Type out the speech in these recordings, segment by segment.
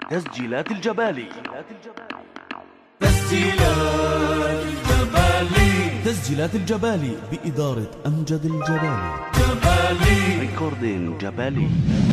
تسجيلات الجبالي. تسجيلات الجبالي بإدارة أمجد الجبالي. ريكوردين جبالي.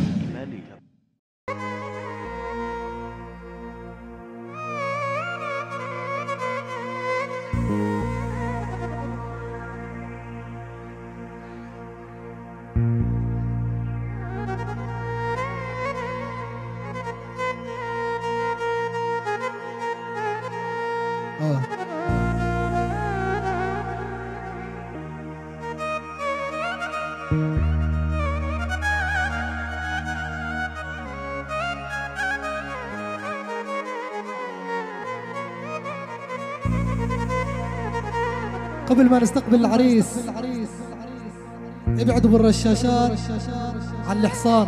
قبل ما نستقبل العريس ابعدوا بالرشاشات عن الحصان،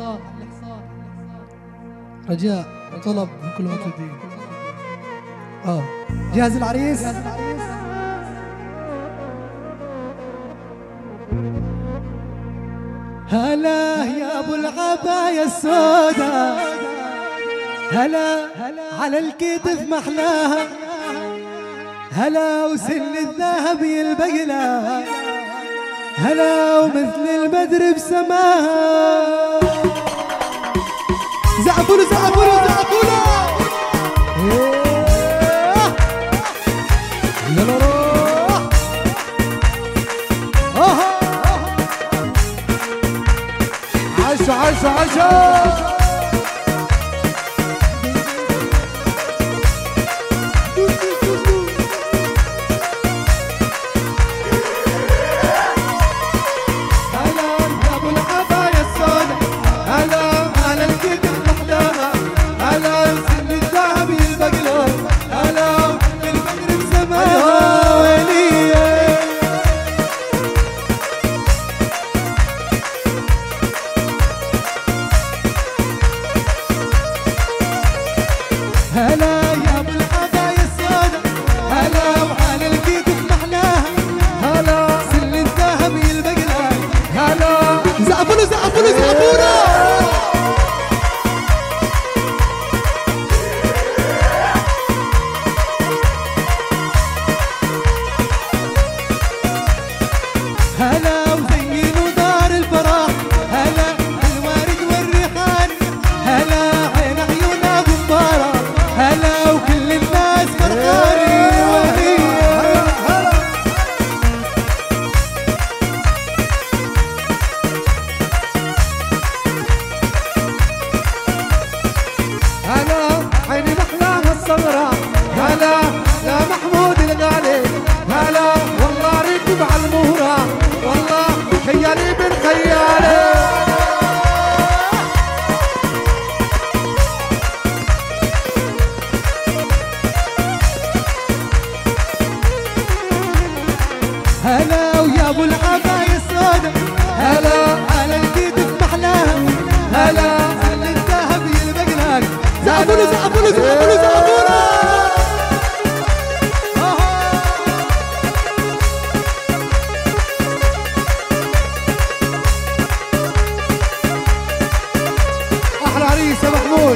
رجاء وطلب من كل الموجودين. جاهز العريس؟ هلا يا ابو العباية السوداء، هلا على الكتف محلاها، هلا وسن الذهب يلبقلها، هلا ومثل البدر بسماها. زعفولو زعفولو زعفولو يلا روح. عشا عشا عشا هلا ويا ابو العباية السوداء، هلا على الكتف محلاها، هلا سن الذهب يلبقلها. زعفولو زعفولو زعفولو زعفولو احلى عريس يا محمود.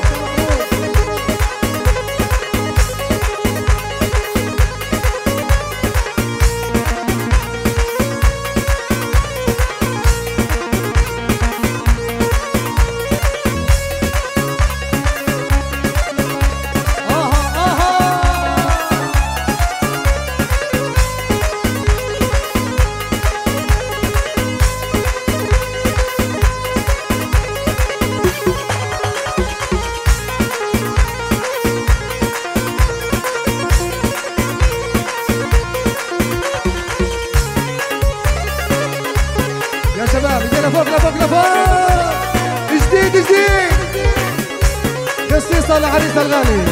يا شباب يلا فوق لفوق لفوق، جديد جديد قصيصة العريس الغالي.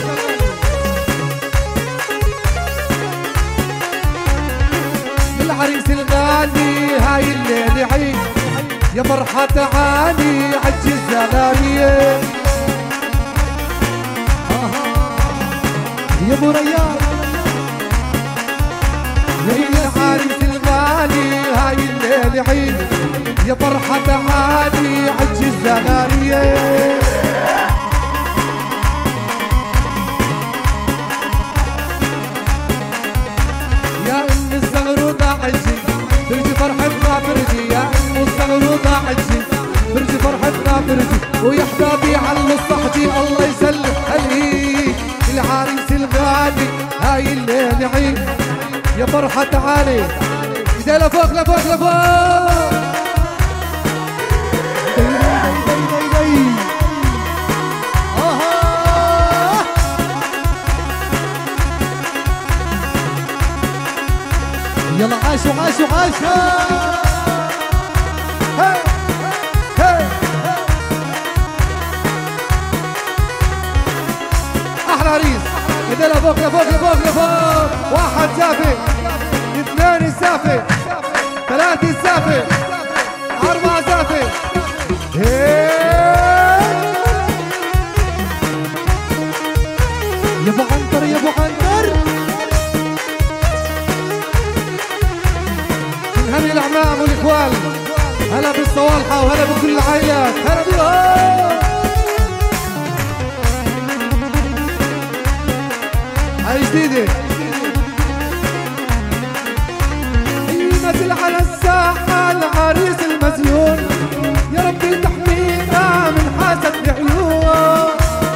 العريس الغالي هاي الليل عيد، يا فرحة تعالي عجز غالية يا ابو ريان. يا العريس الغالي هاي الليل عيد، يا فرحة تعالي عجز غالية يا فرحة تعالي إذا لفوق لفوق لفوق يلا عاشوا عاشوا عاشوا احلى عريس كده لفوق لفوق لفوق لفوق واحد زافي اثنين الزافي ثلاثة الزافي أربعة زافي يا ابو عنتر يا ابو عنتر هلا الاعمام والاخوان هلا بالصوالحه وهلا بكل العائلات هلا بيهم هاي جديده نزل على الساحه العريس المزيون يا ربي تحمينا من حاسد العيون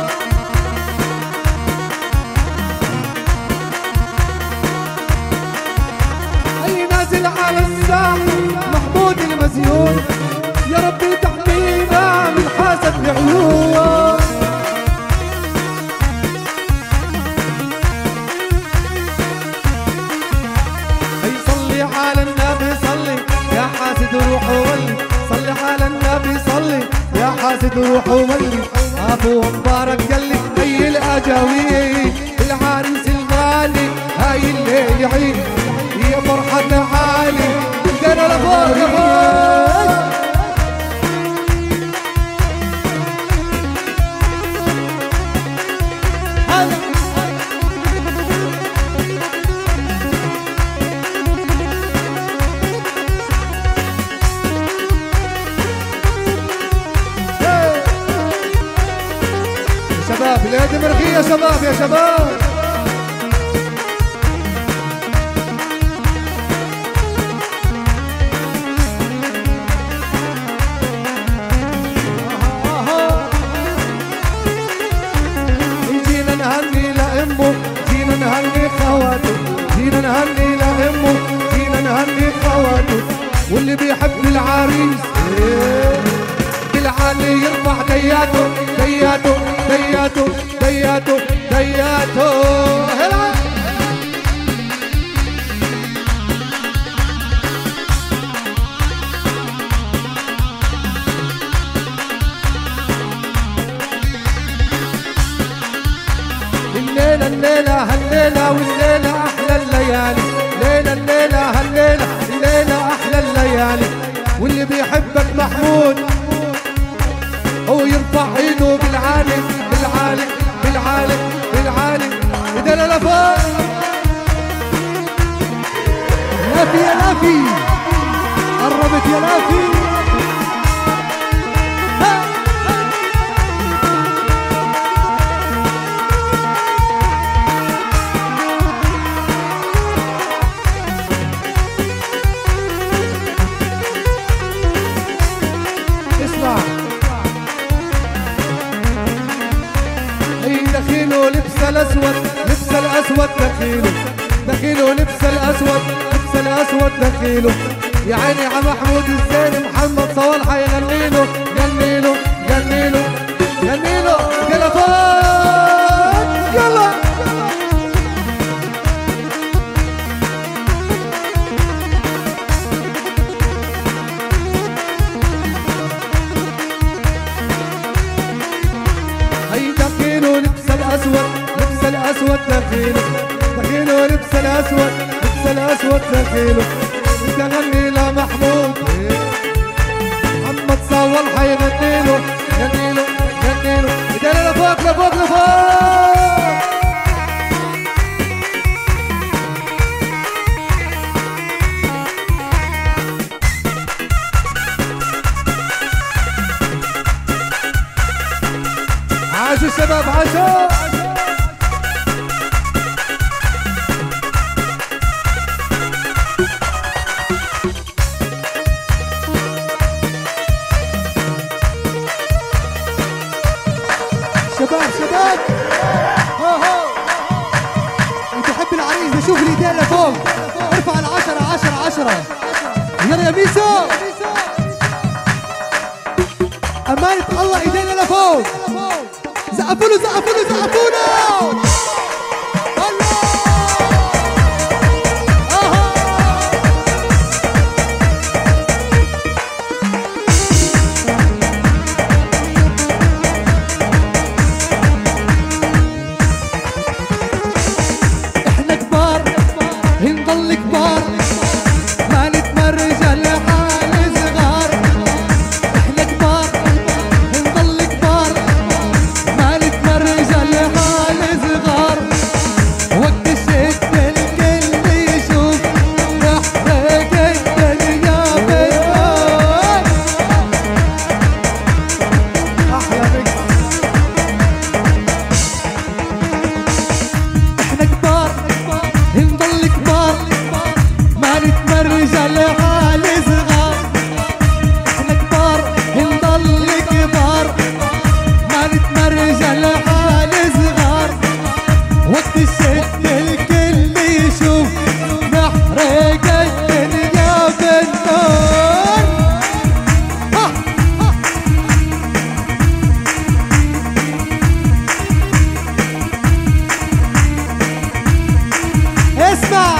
نازل على الساحة محمود المزيون يا ربي تحمينا من حاسد العيون صلي على النبي صلي يا حاسد روح وولي صلي على النبي صلي يا حاسد روح وولي ابو مبارك قالي هي الاجاوي العريس الغالي هاي الليل يعيد يا فرحة عالي قنا لفوق لفوق شباب اليد مرخية شباب يا شباب جينا نهني خواته جينا نهني لأمه جينا نهني خواته واللي بيحب العريس بالعالي يرفع دياته دياته دياته دياته دياته هلا الليلة الليلة هالليلة والليلة أحلى الليالي ليلة الليلة هالليلة الليلة أحلى الليالي واللي بيحبك محمود هو يرفع ايده بالعالي بالعالي بالعالي بالعالي ايدينا لفوق لافي يا لافي قربت يا لافي دخيله لبس الاسود لبس الاسود دخيله دخيله لبس الاسود لبس الاسود دخيله يا عيني على محمود الزين محمد صوالحه يغنيله غنيله غنيله غنيله يلا فوق يلا هي دخيله لبس الاسود لبس الاسود دخيله دخيله لبس الاسود لبس الاسود دخيله انت غني لمحمود محمد صوالحه يغنيله غنيله غنيله ايدينا لفوق لفوق لفوق عاشوا الشباب عاشوا شباب شباب هو اللي بيحب العريس شوف الايدين لفوق، ارفع العشرة 10 10. يلا يا ميسو، أمانة الله ايدينا لفوق، زقفوا له زقفوا له زقفوا له. نضل كبار ما نتمرج على حال صغار. احنا كبار نضل كبار ما نتمرج على حال صغار. وقت الشد الكل يشوف نحرق الدنيا بالنار. احلى ميكس. احنا كبار نضل كبار ما نتمرج على حال صغار. احنا كبار نضل كبار ما نتمرج على حال صغار. وقت الشد الكل يشوف نحرق الدنيا بالنار. اسمع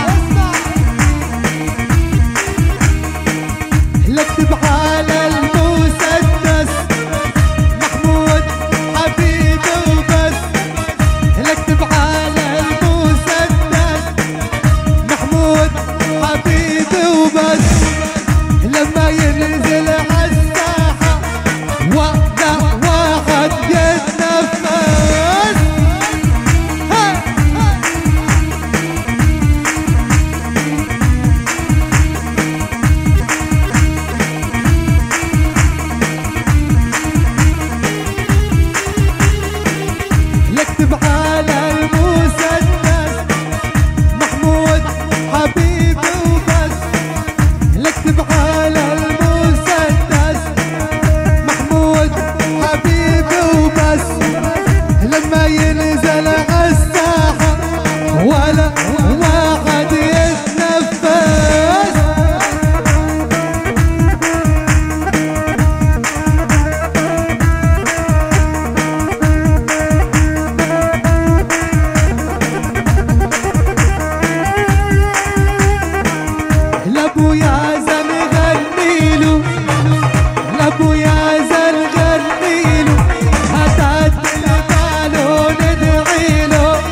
اكتب على المسدس محمود حبيبي وبس. اكتب على المسدس محمود حبيبي وبس. لما ينزل عالساحة ولا واحد يتنفس. اكتب على المسدس محمود حبيبي وبس. اكتب على المسدس محمود حبيبي وبس. لما ينزل عالساحة ولا واحد يتنفس. لابويا زن غنيلو لابويا زن غنيلو. هتعدل باله ندعيله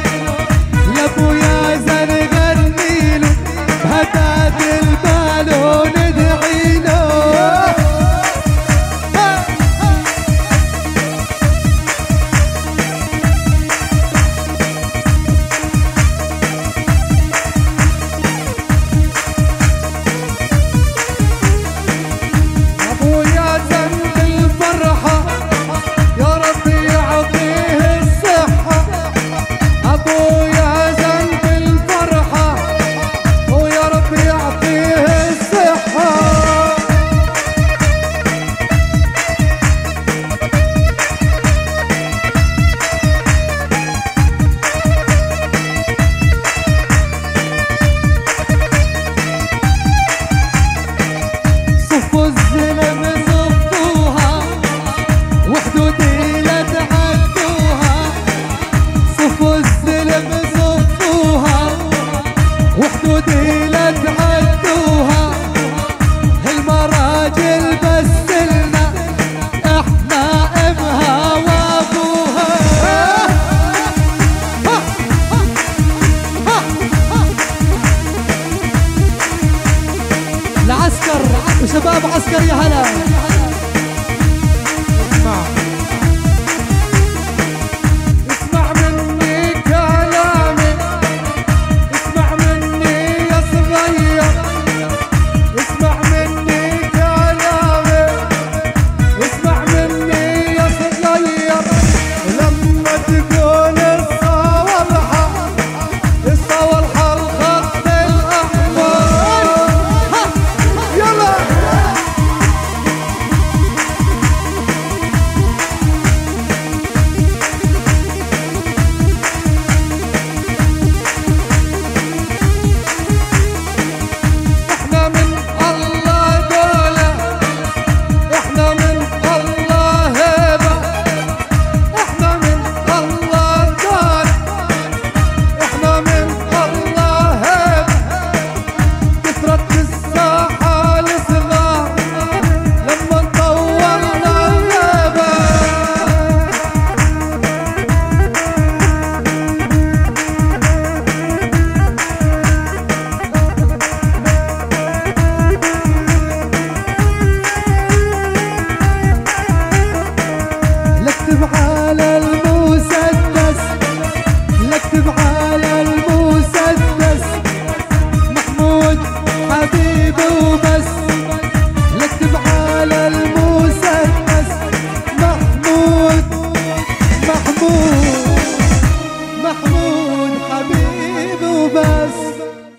وبس.